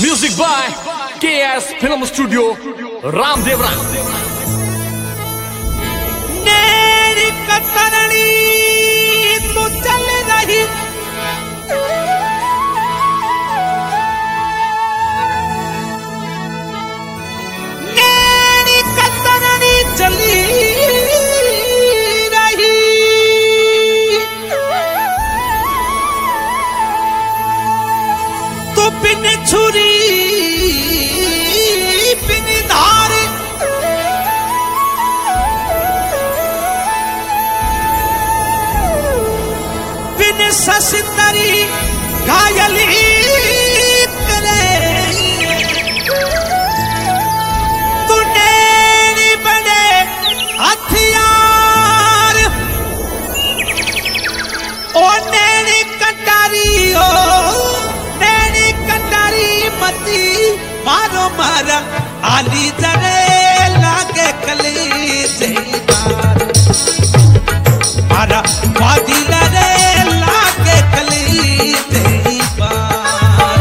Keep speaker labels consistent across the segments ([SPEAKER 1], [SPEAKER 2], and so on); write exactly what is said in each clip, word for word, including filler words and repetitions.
[SPEAKER 1] Music by K S Film Studio, Ramdevra.
[SPEAKER 2] नेरी कतरनी तो चल रही, नेरी कतरनी चली रही, तो बिन छुरी बिन धार बिन ससितरी घायली करे, तू नेरी बड़े हथियार ओ नेरी कटारी ओ नेरी कटारी मती मारो मारा आली जरे लागे कली जेदार मारा वादी लरे लागे कली जेदार।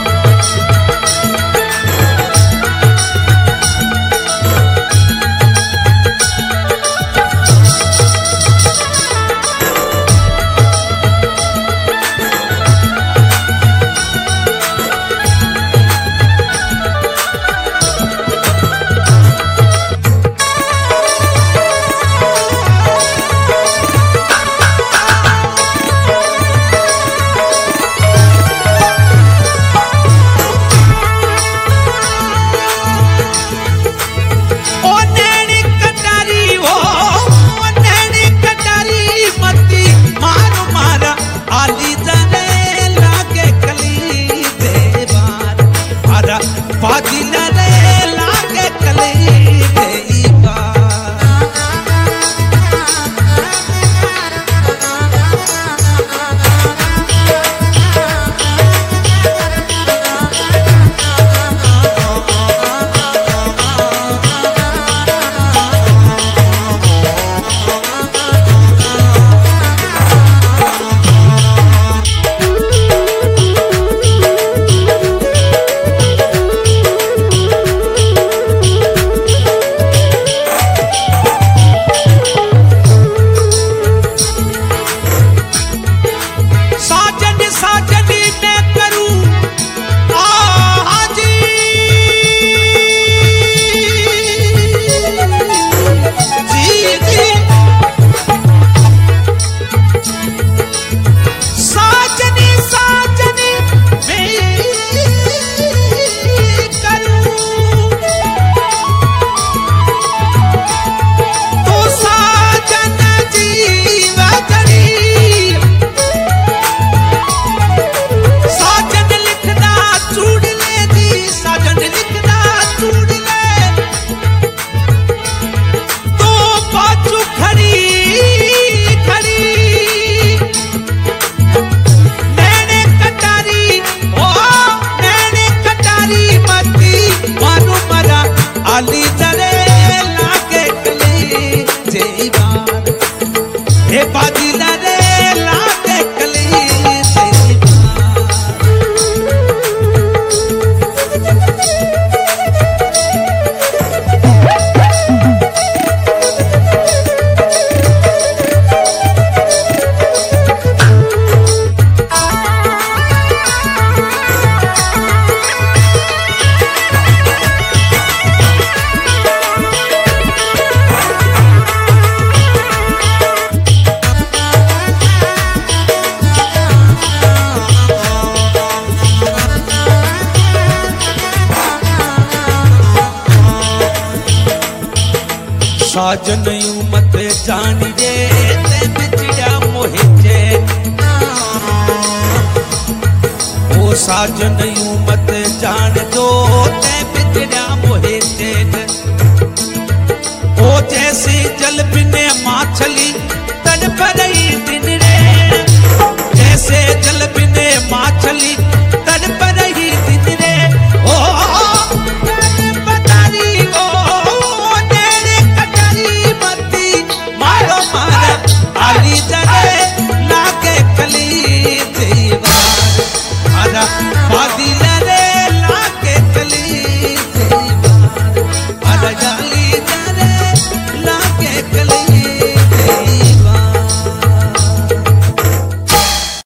[SPEAKER 2] आली जरे लागे कली जेदार, हे बाजी लरे लागे कली साजन यूं मत जानी रे ते बिछड़ा मोहे चैन, ओ साजन यूं मत जान